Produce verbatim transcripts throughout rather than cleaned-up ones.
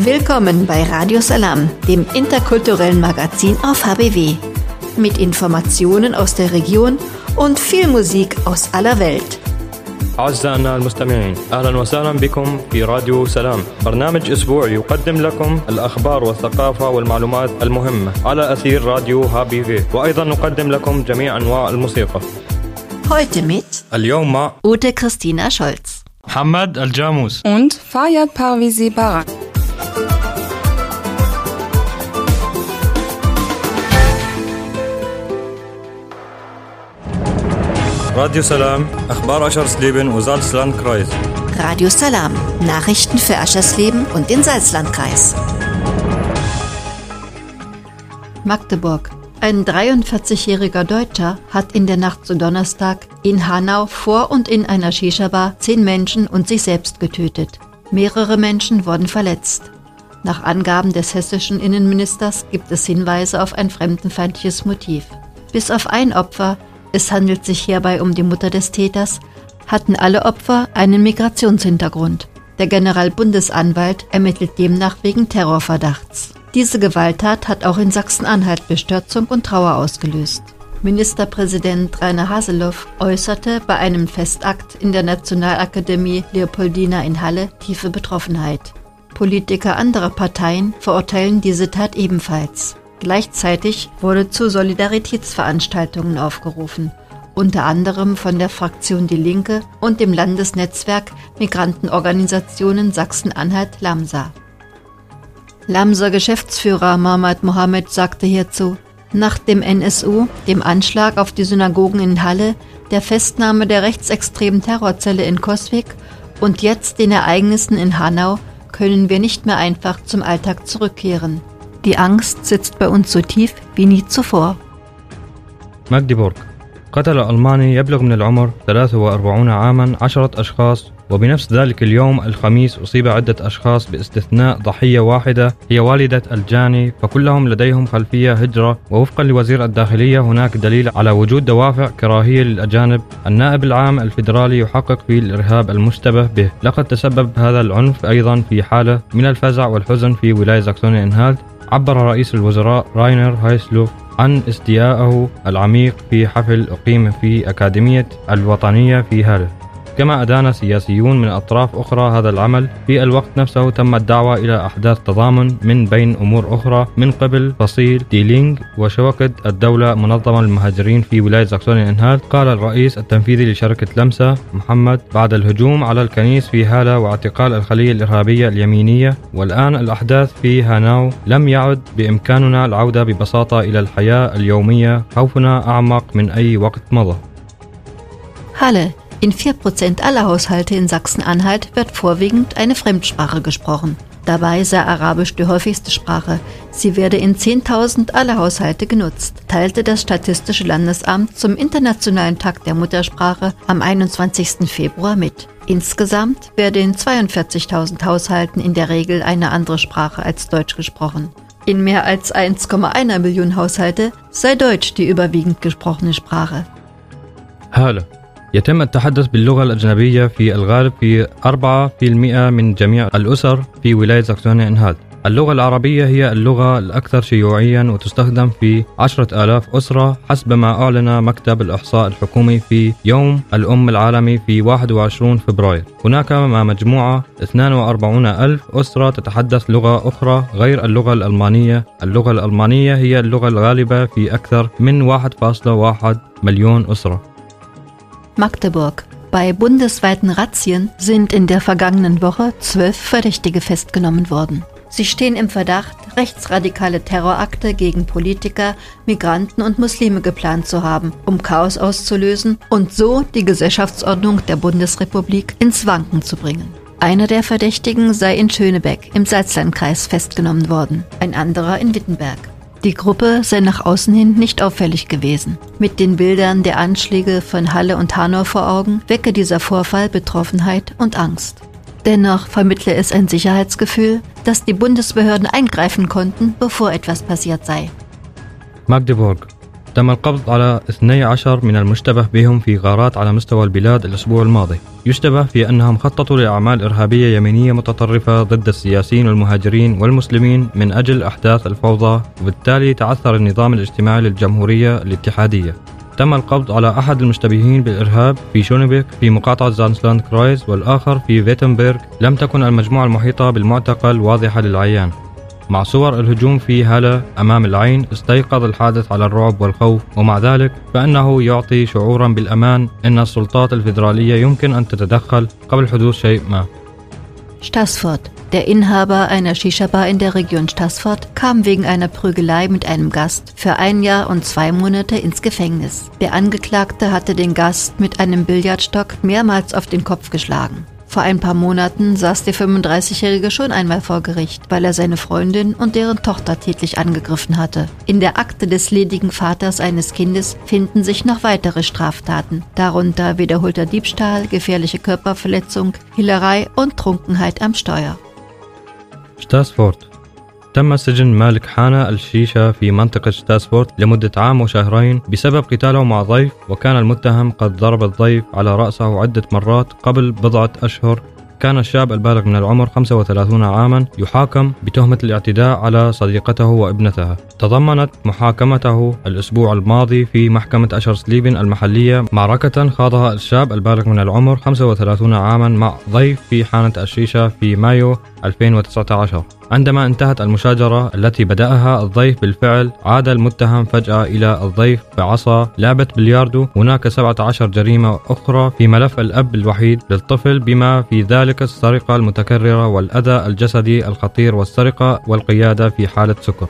Willkommen bei Radio Salam, dem interkulturellen Magazin auf H B W. Mit Informationen aus der Region und viel Musik aus aller Welt. أعزائنا المستمعين، أهلا وسهلا بكم في راديو سلام، برنامج أسبوعي يقدم لكم الأخبار والثقافة والمعلومات المهمة على أثير راديو ها بي في، وأيضا نقدم لكم جميع أنواع الموسيقى. Heute mit اليوم مع Ute Christina Scholz, محمد الجاموس und Fayad Parvizi Barak. راديو سلام أخبار أشرسليبن وزالسلاندكreis. Radio Salam, Nachrichten für Aschersleben und den Salzlandkreis. Magdeburg. Ein dreiundvierzigjähriger Deutscher hat in der Nacht zu Donnerstag in Hanau vor und in einer Shisha-Bar zehn Menschen und sich selbst getötet. Mehrere Menschen wurden verletzt. Nach Angaben des hessischen Innenministers gibt es Hinweise auf ein fremdenfeindliches Motiv. Bis auf ein Opfer, es handelt sich hierbei um die Mutter des Täters, hatten alle Opfer einen Migrationshintergrund. Der Generalbundesanwalt ermittelt demnach wegen Terrorverdachts. Diese Gewalttat hat auch in Sachsen-Anhalt Bestürzung und Trauer ausgelöst. Ministerpräsident Rainer Haseloff äußerte bei einem Festakt in der Nationalakademie Leopoldina in Halle tiefe Betroffenheit. Politiker anderer Parteien verurteilen diese Tat ebenfalls. Gleichzeitig wurde zu Solidaritätsveranstaltungen aufgerufen, unter anderem von der Fraktion Die Linke und dem Landesnetzwerk Migrantenorganisationen Sachsen-Anhalt-Lamsa. Lamsa-Geschäftsführer Mahmad Mohammed sagte hierzu: Nach dem N S U, dem Anschlag auf die Synagogen in Halle, der Festnahme der rechtsextremen Terrorzelle in Coswig und jetzt den Ereignissen in Hanau können wir nicht mehr einfach zum Alltag zurückkehren. Die Angst sitzt bei uns so tief wie nie zuvor. ماغديبورغ. قتل ألماني يبلغ من العمر ثلاثة وأربعين عاما عشرة أشخاص، وبنفس ذلك اليوم الخميس أصيب عدة أشخاص باستثناء ضحية واحدة هي والدة الجاني، فكلهم لديهم خلفية هجرة. ووفقا لوزير الداخلية هناك دليل على وجود دوافع كراهية للأجانب. النائب العام الفيدرالي يحقق في الإرهاب المشتبه به. لقد تسبب هذا العنف أيضا في حالة من الفزع والحزن في ولاية ساكسوني أنهالت. عبر رئيس الوزراء راينر هايسلوف عن استيائه العميق في حفل أقيم في أكاديمية الوطنية في هاله. كما أدان سياسيون من أطراف أخرى هذا العمل. في الوقت نفسه تم الدعوة إلى أحداث تضامن من بين أمور أخرى من قبل فصيل دي لينغ وشبكة الدولة منظمة للمهاجرين في ولاية ساكسوني أنهالت. قال الرئيس التنفيذي لشركة لمسة محمد بعد الهجوم على الكنيس في هالة واعتقال الخلية الإرهابية اليمينية والآن الأحداث في هاناو لم يعد بإمكاننا العودة ببساطة إلى الحياة اليومية. خوفنا أعمق من أي وقت مضى. Halle. In vier Prozent aller Haushalte in Sachsen-Anhalt wird vorwiegend eine Fremdsprache gesprochen. Dabei sei Arabisch die häufigste Sprache. Sie werde in zehntausend aller Haushalte genutzt, teilte das Statistische Landesamt zum Internationalen Tag der Muttersprache am einundzwanzigsten Februar mit. Insgesamt werde in zweiundvierzigtausend Haushalten in der Regel eine andere Sprache als Deutsch gesprochen. In mehr als eins Komma eins Million Haushalte sei Deutsch die überwiegend gesprochene Sprache. هلا. يتم التحدث باللغة الأجنبية في الغالب في أربعة بالمئة من جميع الأسر في ولاية ساكسوني أنهالت. اللغة العربية هي اللغة الأكثر شيوعيا وتستخدم في عشرة آلاف أسرة حسب ما أعلن مكتب الإحصاء الحكومي في يوم الأم العالمي في واحد وعشرين فبراير. هناك ما مجموعة اثنين وأربعين ألف أسرة تتحدث لغة أخرى غير اللغة الألمانية. اللغة الألمانية هي اللغة الغالبة في أكثر من واحد فاصلة واحد مليون أسرة. Magdeburg. Bei bundesweiten Razzien sind in der vergangenen Woche zwölf Verdächtige festgenommen worden. Sie stehen im Verdacht, rechtsradikale Terrorakte gegen Politiker, Migranten und Muslime geplant zu haben, um Chaos auszulösen und so die Gesellschaftsordnung der Bundesrepublik ins Wanken zu bringen. Einer der Verdächtigen sei in Schönebeck im Salzlandkreis festgenommen worden, ein anderer in Wittenberg. Die Gruppe sei nach außen hin nicht auffällig gewesen. Mit den Bildern der Anschläge von Halle und Hanau vor Augen wecke dieser Vorfall Betroffenheit und Angst. Dennoch vermittle es ein Sicherheitsgefühl, dass die Bundesbehörden eingreifen konnten, bevor etwas passiert sei. ماغديبورغ. تم القبض على اثني عشر من المشتبه بهم في غارات على مستوى البلاد الأسبوع الماضي. يشتبه في أنهم خططوا لأعمال إرهابية يمينية متطرفة ضد السياسيين والمهاجرين والمسلمين من أجل أحداث الفوضى، وبالتالي تعثر النظام الاجتماعي للجمهورية الاتحادية. تم القبض على أحد المشتبهين بالإرهاب في شونيبيك في مقاطعة زانسلاند كرايز، والآخر في فيتنبرغ. لم تكن المجموعة المحيطة بالمعتقل واضحة للعيان. مع صور الهجوم في هالة أمام العين، استيقظ الحادث على الرعب والخوف، ومع ذلك فإنه يعطي شعورا بالأمان أن السلطات الفيدرالية يمكن أن تتدخل قبل حدوث شيء ما. Stassfurt. Der Inhaber einer Shisha-Bar in der Region Stassfurt kam wegen einer Prügelei mit einem Gast für ein Jahr und zwei Monate ins Gefängnis. Der Angeklagte hatte den Gast mit einem Billardstock mehrmals auf den Kopf geschlagen. Vor ein paar Monaten saß der fünfunddreißigjährige schon einmal vor Gericht, weil er seine Freundin und deren Tochter tätlich angegriffen hatte. In der Akte des ledigen Vaters eines Kindes finden sich noch weitere Straftaten, darunter wiederholter Diebstahl, gefährliche Körperverletzung, Hehlerei und Trunkenheit am Steuer. شتاسفورت. تم سجن مالك حانة الشيشة في منطقة شتاسفورت لمدة عام وشهرين بسبب قتاله مع ضيف، وكان المتهم قد ضرب الضيف على رأسه عدة مرات قبل بضعة أشهر. كان الشاب البالغ من العمر خمسة وثلاثين عاما يحاكم بتهمة الاعتداء على صديقته وابنتها. تضمنت محاكمته الأسبوع الماضي في محكمة أشر سليبن المحلية معركة خاضها الشاب البالغ من العمر خمسة وثلاثين عاما مع ضيف في حانة الشيشة في مايو ألفين وتسعة عشر. عندما انتهت المشاجرة التي بدأها الضيف بالفعل، عاد المتهم فجأة إلى الضيف بعصا لعبة بلياردو. هناك سبعة عشر جريمة أخرى في ملف الأب الوحيد للطفل، بما في ذلك السرقة المتكررة والأذى الجسدي الخطير والسرقة والقيادة في حالة سكر.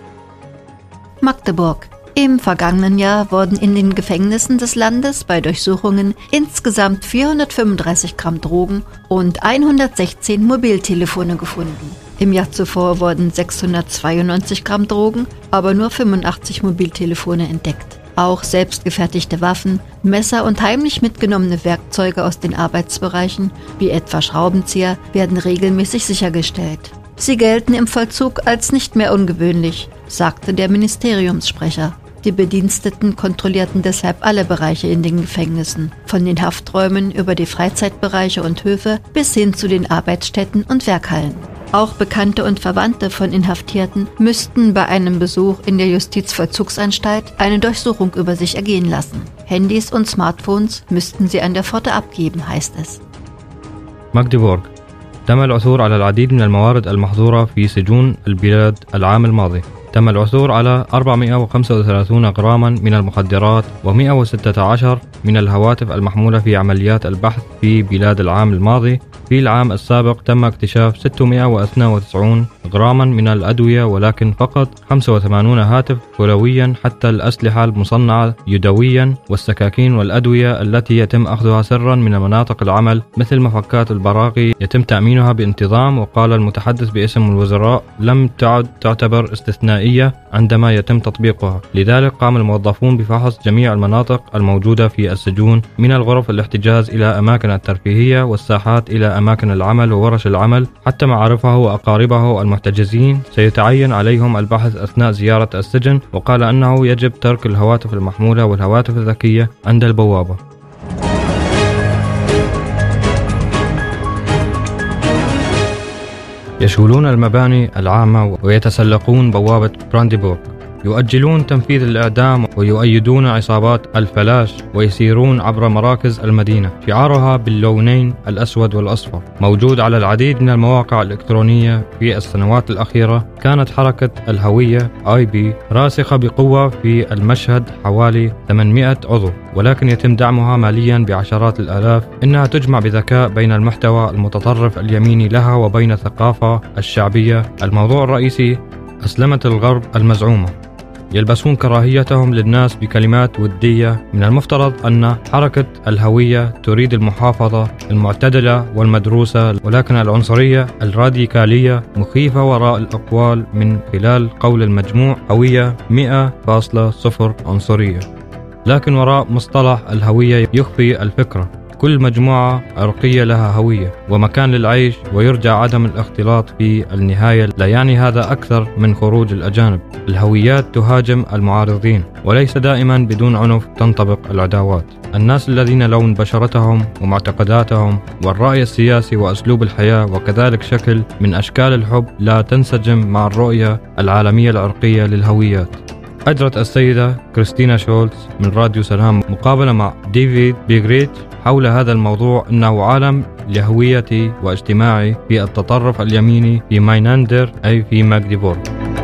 Magdeburg. Im vergangenen Jahr wurden in den Gefängnissen des Landes bei Durchsuchungen insgesamt vierhundertfünfunddreißig Gramm Drogen und hundertsechzehn Mobiltelefone gefunden. Im Jahr zuvor wurden sechshundertzweiundneunzig Gramm Drogen, aber nur fünfundachtzig Mobiltelefone entdeckt. Auch selbstgefertigte Waffen, Messer und heimlich mitgenommene Werkzeuge aus den Arbeitsbereichen, wie etwa Schraubenzieher, werden regelmäßig sichergestellt. Sie gelten im Vollzug als nicht mehr ungewöhnlich, sagte der Ministeriumssprecher. Die Bediensteten kontrollierten deshalb alle Bereiche in den Gefängnissen, von den Hafträumen über die Freizeitbereiche und Höfe bis hin zu den Arbeitsstätten und Werkhallen. Auch Bekannte und Verwandte von Inhaftierten müssten bei einem Besuch in der Justizvollzugsanstalt eine Durchsuchung über sich ergehen lassen. Handys und Smartphones müssten sie an der Pforte abgeben, heißt es. ماغديبورغ. تم العثور على العديد من الموارد المحظورة في سجون البلاد العام الماضي. تم العثور على أربعمائة وخمسة وثلاثين غراما من المخدرات ومائة وستة عشر من الهواتف المحمولة في عمليات البحث في بلاد العام الماضي. في العام السابق تم اكتشاف ستمائة واثنين وتسعين غراما من الأدوية، ولكن فقط خمسة وثمانين هاتف كلويا. حتى الأسلحة المصنعة يدويا والسكاكين والأدوية التي يتم أخذها سرا من مناطق العمل مثل مفكات البراغي يتم تأمينها بانتظام. وقال المتحدث باسم الوزراء لم تعد تعتبر استثنائية عندما يتم تطبيقها، لذلك قام الموظفون بفحص جميع المناطق الموجودة في السجون، من الغرف الاحتجاز إلى أماكن الترفيهية والساحات إلى أماكن العمل وورش العمل. حتى معارفه وأقاربه المحتجزين سيتعين عليهم البحث أثناء زيارة السجن. وقال أنه يجب ترك الهواتف المحمولة والهواتف الذكية عند البوابة. يشغلون المباني العامة ويتسلقون بوابة برانديبورغ، يؤجلون تنفيذ الإعدام ويؤيدون عصابات الفلاش ويسيرون عبر مراكز المدينة. شعارها باللونين الأسود والأصفر موجود على العديد من المواقع الإلكترونية في السنوات الأخيرة. كانت حركة الهوية آي بي راسخة بقوة في المشهد، حوالي ثمانمائة عضو، ولكن يتم دعمها ماليا بعشرات الآلاف. إنها تجمع بذكاء بين المحتوى المتطرف اليميني لها وبين الثقافة الشعبية. الموضوع الرئيسي أسلمة الغرب المزعومة، يلبسون كراهيتهم للناس بكلمات ودية. من المفترض أن حركة الهوية تريد المحافظة المعتدلة والمدروسة، ولكن العنصرية الراديكالية مخيفة وراء الأقوال. من خلال قول المجموع هوية مئة فاصلة صفر عنصرية، لكن وراء مصطلح الهوية يخفي الفكرة. كل مجموعة عرقية لها هوية ومكان للعيش ويرجى عدم الاختلاط في النهاية. لا يعني هذا أكثر من خروج الأجانب. الهويات تهاجم المعارضين وليس دائما بدون عنف تنطبق العداوات. الناس الذين لون بشرتهم ومعتقداتهم والرأي السياسي وأسلوب الحياة وكذلك شكل من أشكال الحب لا تنسجم مع الرؤية العالمية العرقية للهويات. أجرت السيدة كريستينا شولتز من راديو سلام مقابلة مع ديفيد بيغريت حول هذا الموضوع، أنه عالم لهويتي واجتماعي في التطرف اليميني في مايناندر أي في ماغديبورغ.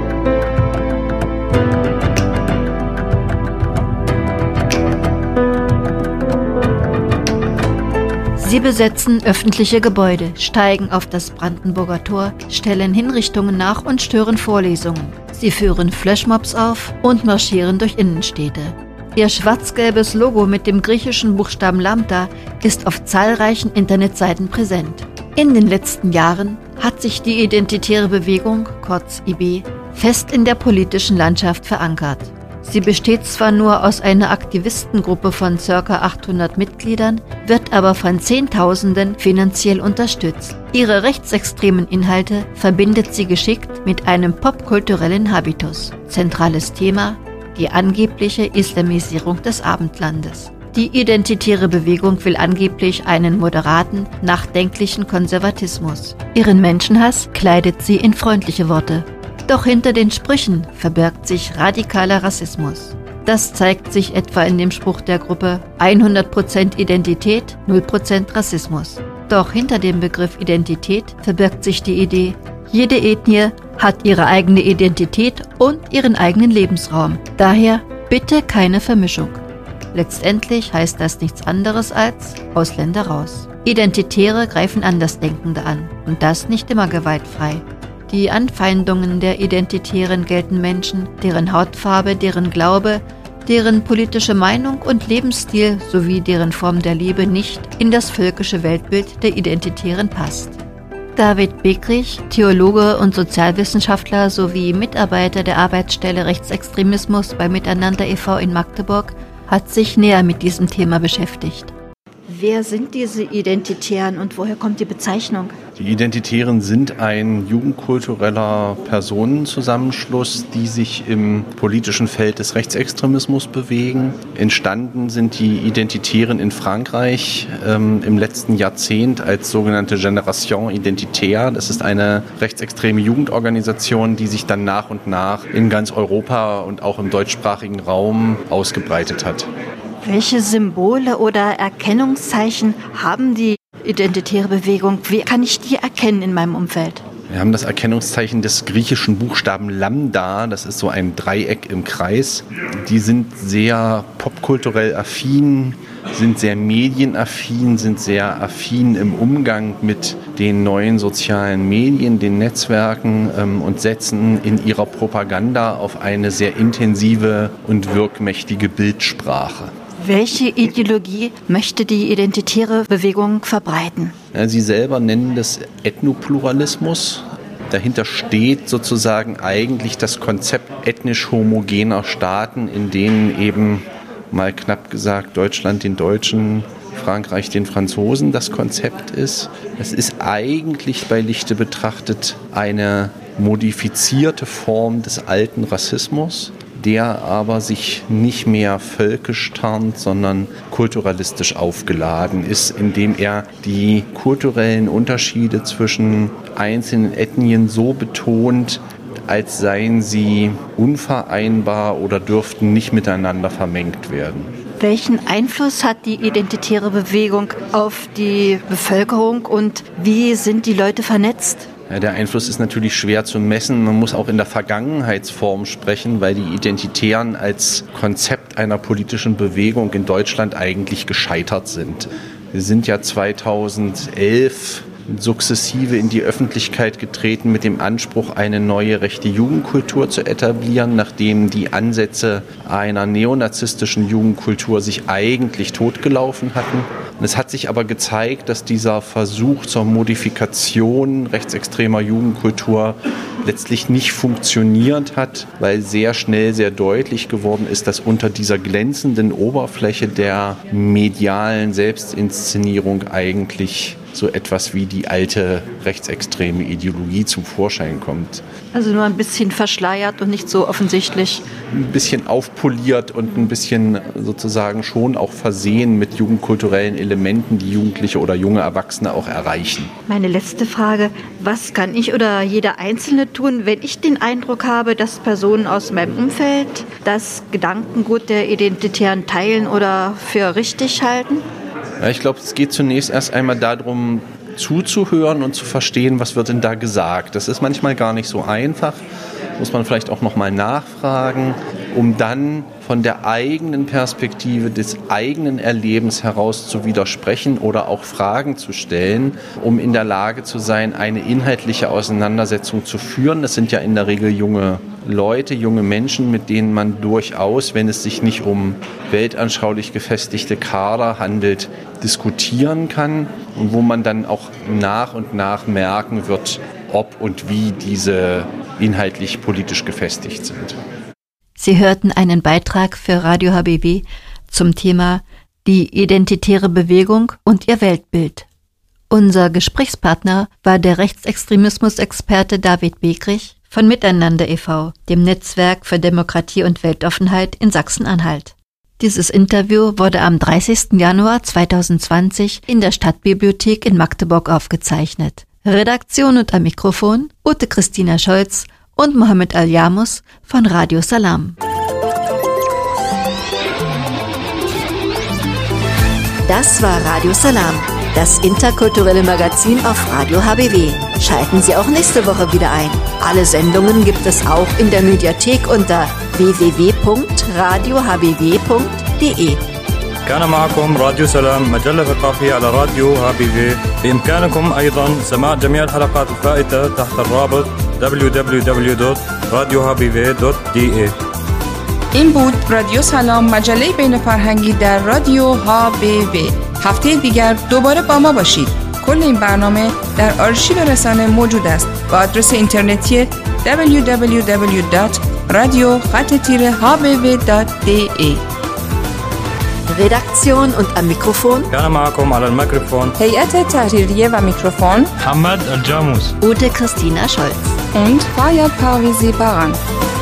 Sie besetzen öffentliche Gebäude, steigen auf das Brandenburger Tor, stellen Hinrichtungen nach und stören Vorlesungen. Sie führen Flashmobs auf und marschieren durch Innenstädte. Ihr schwarz-gelbes Logo mit dem griechischen Buchstaben Lambda ist auf zahlreichen Internetseiten präsent. In den letzten Jahren hat sich die Identitäre Bewegung, kurz I B, fest in der politischen Landschaft verankert. Sie besteht zwar nur aus einer Aktivistengruppe von ca. achthundert Mitgliedern, wird aber von Zehntausenden finanziell unterstützt. Ihre rechtsextremen Inhalte verbindet sie geschickt mit einem popkulturellen Habitus. Zentrales Thema: die angebliche Islamisierung des Abendlandes. Die Identitäre Bewegung will angeblich einen moderaten, nachdenklichen Konservatismus. Ihren Menschenhass kleidet sie in freundliche Worte. Doch hinter den Sprüchen verbirgt sich radikaler Rassismus. Das zeigt sich etwa in dem Spruch der Gruppe hundert Prozent Identität, null Prozent Rassismus. Doch hinter dem Begriff Identität verbirgt sich die Idee, jede Ethnie hat ihre eigene Identität und ihren eigenen Lebensraum. Daher bitte keine Vermischung. Letztendlich heißt das nichts anderes als Ausländer raus. Identitäre greifen Andersdenkende an und das nicht immer gewaltfrei. Die Anfeindungen der Identitären gelten Menschen, deren Hautfarbe, deren Glaube, deren politische Meinung und Lebensstil sowie deren Form der Liebe nicht in das völkische Weltbild der Identitären passt. David Bekrich, Theologe und Sozialwissenschaftler sowie Mitarbeiter der Arbeitsstelle Rechtsextremismus bei Miteinander e V in Magdeburg, hat sich näher mit diesem Thema beschäftigt. Wer sind diese Identitären und woher kommt die Bezeichnung? Die Identitären sind ein jugendkultureller Personenzusammenschluss, die sich im politischen Feld des Rechtsextremismus bewegen. Entstanden sind die Identitären in Frankreich ähm, im letzten Jahrzehnt als sogenannte Génération Identitaire. Das ist eine rechtsextreme Jugendorganisation, die sich dann nach und nach in ganz Europa und auch im deutschsprachigen Raum ausgebreitet hat. Welche Symbole oder Erkennungszeichen haben die identitäre Bewegung? Wie kann ich die erkennen in meinem Umfeld? Wir haben das Erkennungszeichen des griechischen Buchstaben Lambda, das ist so ein Dreieck im Kreis. Die sind sehr popkulturell affin, sind sehr medienaffin, sind sehr affin im Umgang mit den neuen sozialen Medien, den Netzwerken ähm, und setzen in ihrer Propaganda auf eine sehr intensive und wirkmächtige Bildsprache. Welche Ideologie möchte die identitäre Bewegung verbreiten? Ja, Sie selber nennen das Ethnopluralismus. Dahinter steht sozusagen eigentlich das Konzept ethnisch homogener Staaten, in denen eben, mal knapp gesagt, Deutschland den Deutschen, Frankreich den Franzosen das Konzept ist. Es ist eigentlich bei Lichte betrachtet eine modifizierte Form des alten Rassismus, der aber sich nicht mehr völkisch tarnt, sondern kulturalistisch aufgeladen ist, indem er die kulturellen Unterschiede zwischen einzelnen Ethnien so betont, als seien sie unvereinbar oder dürften nicht miteinander vermengt werden. Welchen Einfluss hat die identitäre Bewegung auf die Bevölkerung und wie sind die Leute vernetzt? Ja, der Einfluss ist natürlich schwer zu messen. Man muss auch in der Vergangenheitsform sprechen, weil die Identitären als Konzept einer politischen Bewegung in Deutschland eigentlich gescheitert sind. Wir sind ja zweitausendelf sukzessive in die Öffentlichkeit getreten mit dem Anspruch, eine neue rechte Jugendkultur zu etablieren, nachdem die Ansätze einer neonazistischen Jugendkultur sich eigentlich totgelaufen hatten. Und es hat sich aber gezeigt, dass dieser Versuch zur Modifikation rechtsextremer Jugendkultur letztlich nicht funktioniert hat, weil sehr schnell sehr deutlich geworden ist, dass unter dieser glänzenden Oberfläche der medialen Selbstinszenierung eigentlich so etwas wie die alte rechtsextreme Ideologie zum Vorschein kommt. Also nur ein bisschen verschleiert und nicht so offensichtlich. Ein bisschen aufpoliert und ein bisschen sozusagen schon auch versehen mit jugendkulturellen Elementen, die Jugendliche oder junge Erwachsene auch erreichen. Meine letzte Frage, was kann ich oder jeder Einzelne tun, wenn ich den Eindruck habe, dass Personen aus meinem Umfeld das Gedankengut der Identitären teilen oder für richtig halten? Ja, ich glaube, es geht zunächst erst einmal darum, zuzuhören und zu verstehen, was wird denn da gesagt. Das ist manchmal gar nicht so einfach, muss man vielleicht auch nochmal nachfragen, um dann von der eigenen Perspektive des eigenen Erlebens heraus zu widersprechen oder auch Fragen zu stellen, um in der Lage zu sein, eine inhaltliche Auseinandersetzung zu führen. Das sind ja in der Regel junge Leute, junge Menschen, mit denen man durchaus, wenn es sich nicht um weltanschaulich gefestigte Kader handelt, diskutieren kann und wo man dann auch nach und nach merken wird, ob und wie diese inhaltlich politisch gefestigt sind. Sie hörten einen Beitrag für Radio H B W zum Thema die identitäre Bewegung und ihr Weltbild. Unser Gesprächspartner war der Rechtsextremismusexperte David Begrich von Miteinander e V, dem Netzwerk für Demokratie und Weltoffenheit in Sachsen-Anhalt. Dieses Interview wurde am dreißigsten Januar zweitausendzwanzig in der Stadtbibliothek in Magdeburg aufgezeichnet. Redaktion und am Mikrofon Ute Christina Scholz und Mohammed Al-Yamus von Radio Salam. Das war Radio Salam, das interkulturelle Magazin auf Radio H B W. Schalten Sie auch nächste Woche wieder ein. Alle Sendungen gibt es auch in der Mediathek unter w w w punkt radio h b w punkt d e. كان معكم راديو سلام مجلة ثقافية على راديو ها بي في. بإمكانكم أيضا سماع جميع الحلقات الفائتة تحت الرابط دبلیو دبلیو دبلیو دات رادیو ها بی وی دات دی ای. این بود رادیو سلام، مجله بین فرهنگی در رادیو ها بی وی. هفته دیگر دوباره با ما باشید. کل این برنامه در آرشیو رسانه موجود است با آدرس اینترنتی دبلیو دبلیو دبلیو دات رادیو خط تیره ها بی وی دات دی ای. Redaktion und am Mikrofon كان معكم على الميكروفون هیئت تحریریه و میکروفون محمد الجاموس Ute Christina Scholz und Fayad Parvizi Baran.